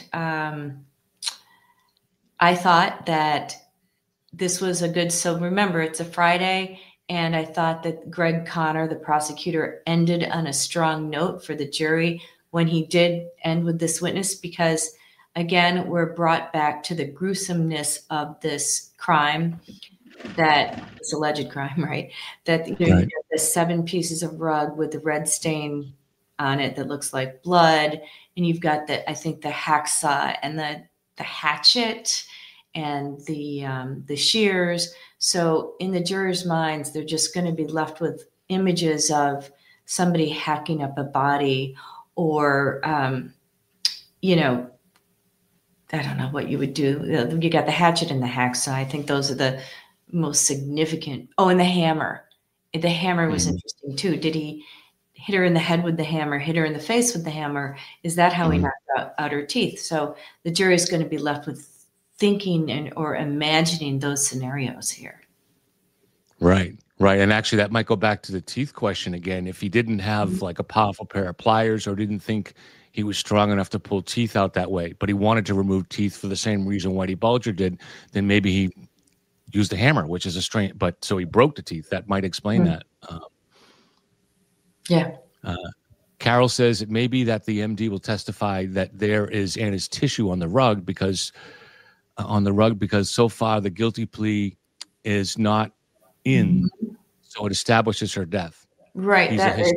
N: I thought that this was so remember, it's a Friday, and I thought that Greg Connor, the prosecutor, ended on a strong note for the jury when he did end with this witness, because, again, we're brought back to the gruesomeness of this crime, this alleged crime, right? That you have the 7 pieces of rug with the red stain on it that looks like blood, and you've got the hacksaw and the hatchet and the shears. So in the jurors' minds, they're just going to be left with images of somebody hacking up a body, or I don't know what you would do. You got the hatchet and the hacksaw. I think those are the most significant. Oh, and the hammer. The hammer was interesting too. Did he hit her in the head with the hammer, hit her in the face with the hammer? Is that how he knocked out her teeth? So the jury is going to be left with thinking or imagining those scenarios here.
L: Right. And actually, that might go back to the teeth question again. If he didn't have like a powerful pair of pliers, or didn't think he was strong enough to pull teeth out that way, but he wanted to remove teeth for the same reason Whitey Bulger did, then maybe he used a hammer, which is a strain. But so he broke the teeth. That might explain that. Carol says it may be that the MD will testify that there is Anna's tissue on the rug because so far the guilty plea is not in, so it establishes her death.
N: Right.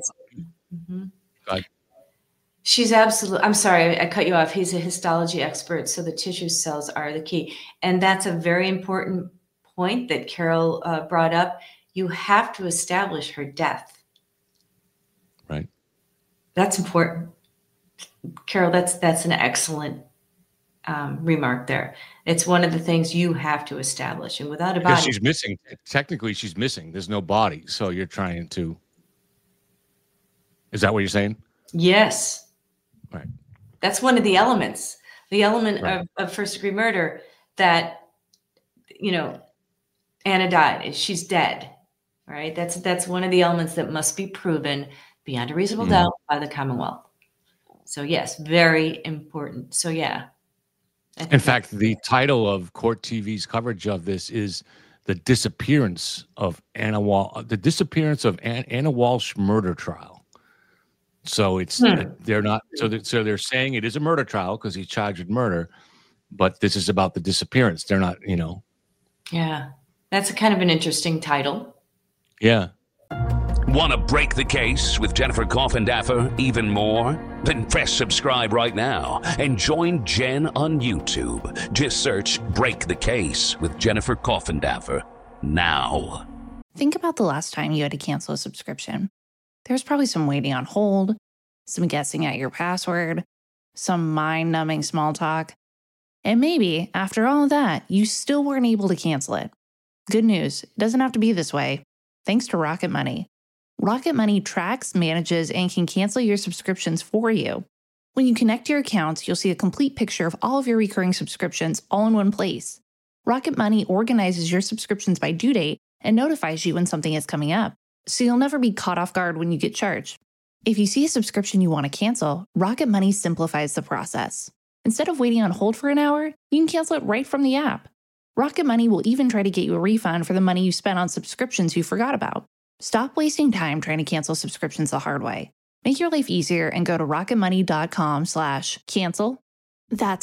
N: She's absolutely, I'm sorry, I cut you off. He's a histology expert, so the tissue cells are the key. And that's a very important point that Carol brought up. You have to establish her death.
L: Right.
N: That's important. Carol, that's an excellent remark there. It's one of the things you have to establish. And without a body.
L: Because she's missing. Technically, she's missing. There's no body. So you're trying to. Is that what you're saying?
N: Yes.
L: Right.
N: That's one of the elements. The element of first degree murder that, Anna died. She's dead. Right. That's one of the elements that must be proven beyond a reasonable doubt by the Commonwealth. So yes, very important. So yeah.
L: In fact, the title of Court TV's coverage of this is "The Disappearance of Anna Walsh Murder Trial." So it's they're not so they're saying it is a murder trial because he's charged with murder, but this is about the disappearance. They're not,
N: Yeah, that's a kind of an interesting title.
L: Yeah.
G: Want to break the case with Jennifer Coffindaffer even more? Then press subscribe right now and join Jen on YouTube. Just search Break the Case with Jennifer Coffindaffer now.
A: Think about the last time you had to cancel a subscription. There's probably some waiting on hold, some guessing at your password, some mind-numbing small talk. And maybe, after all of that, you still weren't able to cancel it. Good news, it doesn't have to be this way. Thanks to Rocket Money. Rocket Money tracks, manages, and can cancel your subscriptions for you. When you connect your accounts, you'll see a complete picture of all of your recurring subscriptions all in one place. Rocket Money organizes your subscriptions by due date and notifies you when something is coming up, so you'll never be caught off guard when you get charged. If you see a subscription you want to cancel, Rocket Money simplifies the process. Instead of waiting on hold for an hour, you can cancel it right from the app. Rocket Money will even try to get you a refund for the money you spent on subscriptions you forgot about. Stop wasting time trying to cancel subscriptions the hard way. Make your life easier and go to rocketmoney.com/cancel. That's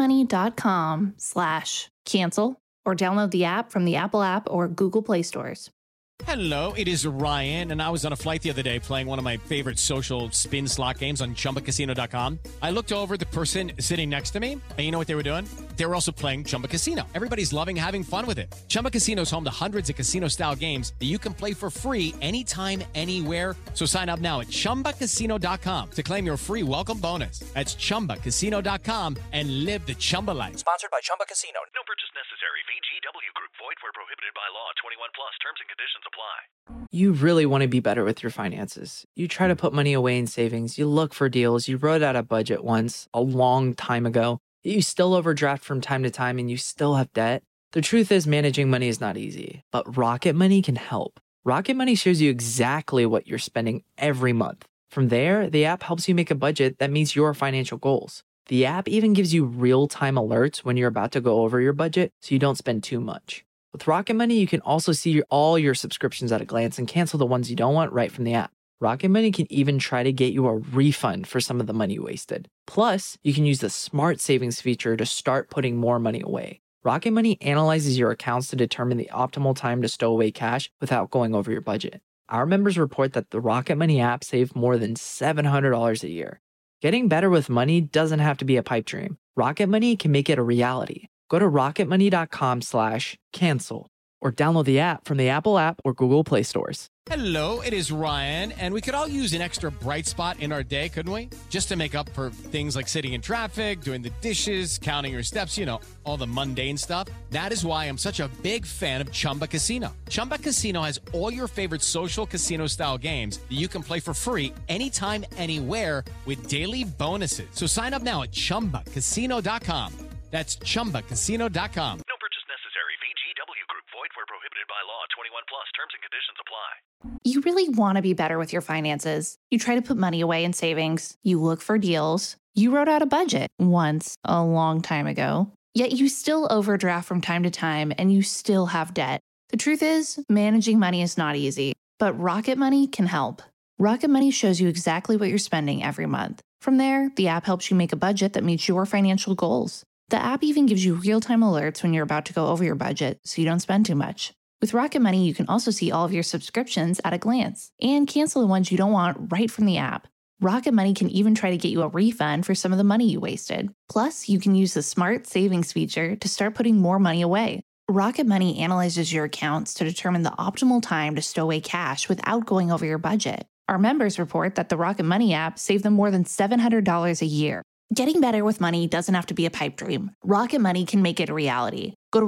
A: rocketmoney.com/cancel, or download the app from the Apple App or Google Play stores.
F: Hello, it is Ryan, and I was on a flight the other day playing one of my favorite social spin slot games on ChumbaCasino.com. I looked over at the person sitting next to me, and you know what they were doing? They were also playing Chumba Casino. Everybody's loving having fun with it. Chumba Casino is home to hundreds of casino-style games that you can play for free anytime, anywhere. So sign up now at ChumbaCasino.com to claim your free welcome bonus. That's ChumbaCasino.com and live the Chumba life.
D: Sponsored by Chumba Casino. No purchase necessary. VGW Group. Void where prohibited by law. 21 plus. Terms and conditions apply.
E: You really want to be better with your finances. You try to put money away in savings. You look for deals. You wrote out a budget once a long time ago. You still overdraft from time to time and you still have debt. The truth is managing money is not easy, but Rocket Money can help. Rocket Money shows you exactly what you're spending every month. From there, the app helps you make a budget that meets your financial goals. The app even gives you real-time alerts when you're about to go over your budget so you don't spend too much. With Rocket Money, you can also see all your subscriptions at a glance and cancel the ones you don't want right from the app. Rocket Money can even try to get you a refund for some of the money you wasted. Plus, you can use the Smart Savings feature to start putting more money away. Rocket Money analyzes your accounts to determine the optimal time to stow away cash without going over your budget. Our members report that the Rocket Money app saved more than $700 a year. Getting better with money doesn't have to be a pipe dream. Rocket Money can make it a reality. Go to rocketmoney.com/cancel or download the app from the Apple App or Google Play stores.
F: Hello, it is Ryan, and we could all use an extra bright spot in our day, couldn't we? Just to make up for things like sitting in traffic, doing the dishes, counting your steps, all the mundane stuff. That is why I'm such a big fan of Chumba Casino. Chumba Casino has all your favorite social casino-style games that you can play for free anytime, anywhere with daily bonuses. So sign up now at ChumbaCasino.com. That's ChumbaCasino.com.
D: No purchase necessary. VGW Group. Void where prohibited by law. 21 plus. Terms and conditions apply.
A: You really want to be better with your finances. You try to put money away in savings. You look for deals. You wrote out a budget once a long time ago. Yet you still overdraft from time to time and you still have debt. The truth is, managing money is not easy, but Rocket Money can help. Rocket Money shows you exactly what you're spending every month. From there, the app helps you make a budget that meets your financial goals. The app even gives you real-time alerts when you're about to go over your budget so you don't spend too much. With Rocket Money, you can also see all of your subscriptions at a glance and cancel the ones you don't want right from the app. Rocket Money can even try to get you a refund for some of the money you wasted. Plus, you can use the Smart Savings feature to start putting more money away. Rocket Money analyzes your accounts to determine the optimal time to stow away cash without going over your budget. Our members report that the Rocket Money app saved them more than $700 a year. Getting better with money doesn't have to be a pipe dream. Rocket Money can make it a reality. Go to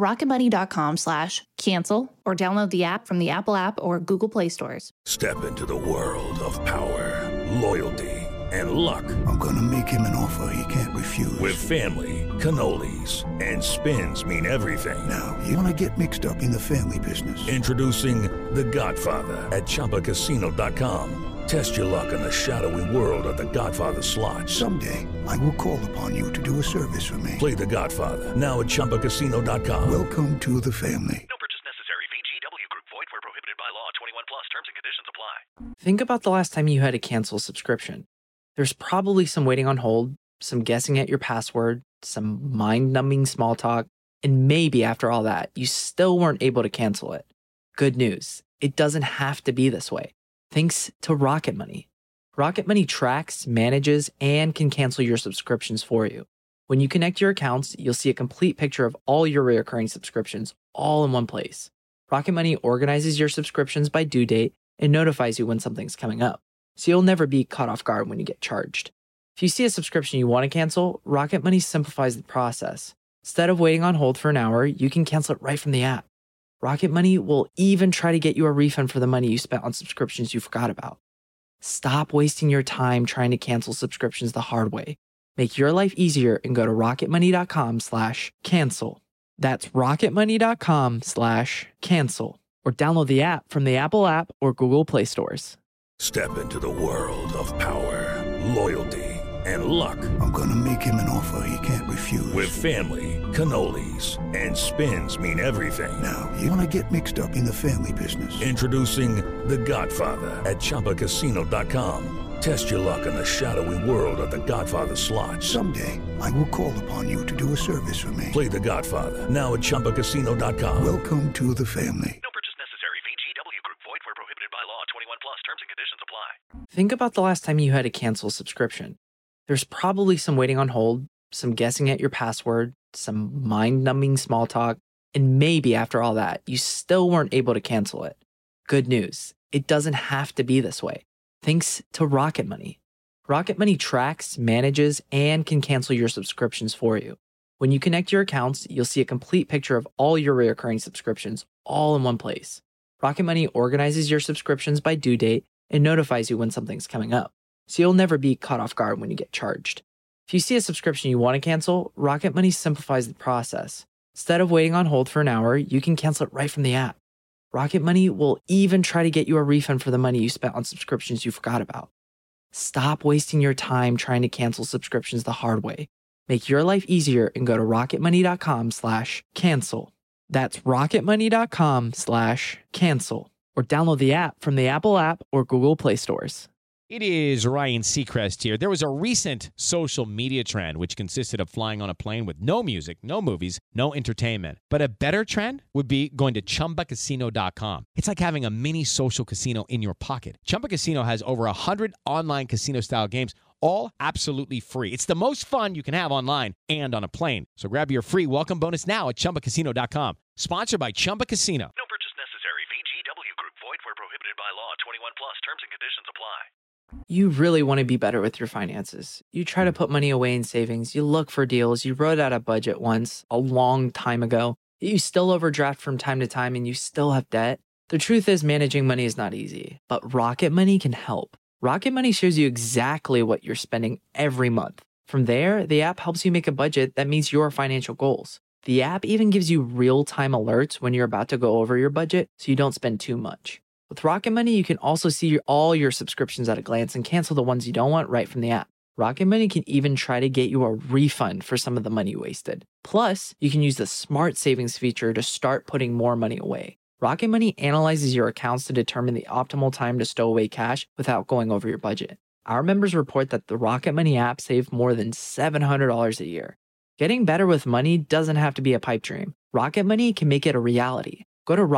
A: rocketmoney.com/cancel or download the app from the Apple App or Google Play stores.
B: Step into the world of power, loyalty, and luck.
C: I'm gonna make him an offer he can't refuse.
B: With family, cannolis, and spins mean everything.
C: Now, you wanna get mixed up in the family business.
B: Introducing The Godfather at ChumbaCasino.com. Test your luck in the shadowy world of The Godfather slot.
C: Someday, I will call upon you to do a service for me.
B: Play The Godfather now at ChumbaCasino.com.
C: Welcome to the family.
D: No purchase necessary. VGW Group. Void where prohibited by law. 21 plus. Terms and conditions apply.
E: Think about the last time you had to cancel a subscription. There's probably some waiting on hold, some guessing at your password, some mind-numbing small talk, and maybe after all that, you still weren't able to cancel it. Good news, it doesn't have to be this way. Thanks to Rocket Money. Rocket Money tracks, manages, and can cancel your subscriptions for you. When you connect your accounts, you'll see a complete picture of all your recurring subscriptions all in one place. Rocket Money organizes your subscriptions by due date and notifies you when something's coming up, so you'll never be caught off guard when you get charged. If you see a subscription you want to cancel, Rocket Money simplifies the process. Instead of waiting on hold for an hour, you can cancel it right from the app. Rocket Money will even try to get you a refund for the money you spent on subscriptions you forgot about. Stop wasting your time trying to cancel subscriptions the hard way. Make your life easier and go to rocketmoney.com/cancel. That's rocketmoney.com/cancel. Or download the app from the Apple app or Google Play stores.
B: Step into the world of power, loyalty, and luck.
C: I'm gonna make him an offer he can't refuse.
B: With family, cannolis, and spins mean everything.
C: Now, you wanna get mixed up in the family business.
B: Introducing The Godfather at ChumbaCasino.com. Test your luck in the shadowy world of The Godfather slot.
C: Someday, I will call upon you to do a service for me.
B: Play The Godfather now at ChumbaCasino.com.
C: Welcome to the family.
D: No purchase necessary. VGW Group. Void where prohibited by law. 21 plus. Terms and conditions apply.
E: Think about the last time you had to cancel a subscription. There's probably some waiting on hold, some guessing at your password, some mind-numbing small talk, and maybe after all that, you still weren't able to cancel it. Good news. It doesn't have to be this way. Thanks to Rocket Money. Rocket Money tracks, manages, and can cancel your subscriptions for you. When you connect your accounts, you'll see a complete picture of all your recurring subscriptions all in one place. Rocket Money organizes your subscriptions by due date and notifies you when something's coming up, so you'll never be caught off guard when you get charged. If you see a subscription you want to cancel, Rocket Money simplifies the process. Instead of waiting on hold for an hour, you can cancel it right from the app. Rocket Money will even try to get you a refund for the money you spent on subscriptions you forgot about. Stop wasting your time trying to cancel subscriptions the hard way. Make your life easier and go to rocketmoney.com/cancel. That's rocketmoney.com/cancel. Or download the app from the Apple app or Google Play stores.
F: It is Ryan Seacrest here. There was a recent social media trend which consisted of flying on a plane with no music, no movies, no entertainment. But a better trend would be going to ChumbaCasino.com. It's like having a mini social casino in your pocket. Chumba Casino has over 100 online casino-style games, all absolutely free. It's the most fun you can have online and on a plane. So grab your free welcome bonus now at ChumbaCasino.com. Sponsored by Chumba Casino.
D: No purchase necessary. VGW Group. Void where prohibited by law. 21 plus. Terms and conditions apply.
E: You really want to be better with your finances. You try to put money away in savings. You look for deals. You wrote out a budget once a long time ago. You still overdraft from time to time and you still have debt. The truth is managing money is not easy, but Rocket Money can help. Rocket Money shows you exactly what you're spending every month. From there, the app helps you make a budget that meets your financial goals. The app even gives you real-time alerts when you're about to go over your budget so you don't spend too much. With Rocket Money, you can also see all your subscriptions at a glance and cancel the ones you don't want right from the app. Rocket Money can even try to get you a refund for some of the money you wasted. Plus, you can use the Smart Savings feature to start putting more money away. Rocket Money analyzes your accounts to determine the optimal time to stow away cash without going over your budget. Our members report that the Rocket Money app saved more than $700 a year. Getting better with money doesn't have to be a pipe dream. Rocket Money can make it a reality. Go to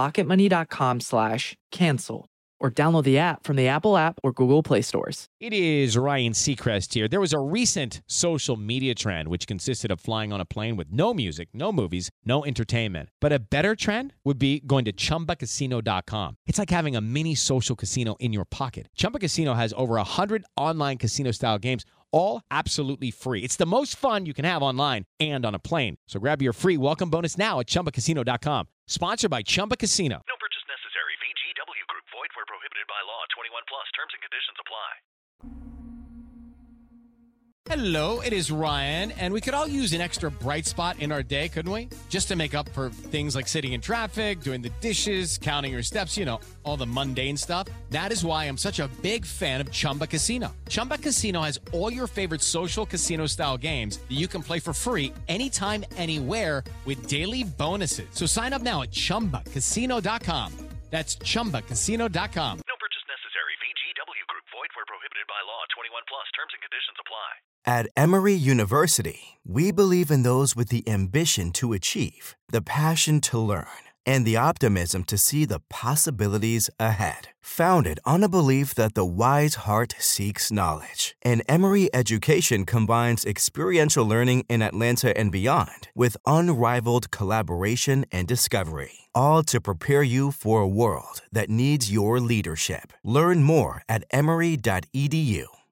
E: rocketmoney.com/cancel or download the app from the Apple app or Google Play stores.
F: It is Ryan Seacrest here. There was a recent social media trend which consisted of flying on a plane with no music, no movies, no entertainment. But a better trend would be going to ChumbaCasino.com. It's like having a mini social casino in your pocket. Chumba Casino has over 100 online casino-style games, all absolutely free. It's the most fun you can have online and on a plane. So grab your free welcome bonus now at ChumbaCasino.com. Sponsored by Chumba Casino.
D: No purchase necessary. VGW Group. Void where prohibited by law. 21 plus. Terms and conditions apply.
F: Hello, it is Ryan, and we could all use an extra bright spot in our day, couldn't we? Just to make up for things like sitting in traffic, doing the dishes, counting your steps, you know, all the mundane stuff. That is why I'm such a big fan of Chumba Casino. Chumba Casino has all your favorite social casino-style games that you can play for free anytime, anywhere with daily bonuses. So sign up now at ChumbaCasino.com. That's ChumbaCasino.com.
D: No purchase necessary. VGW Group. Void where prohibited by law. 21 plus. Terms and conditions apply.
O: At Emory University, we believe in those with the ambition to achieve, the passion to learn, and the optimism to see the possibilities ahead. Founded on a belief that the wise heart seeks knowledge, and Emory education combines experiential learning in Atlanta and beyond with unrivaled collaboration and discovery, all to prepare you for a world that needs your leadership. Learn more at emory.edu.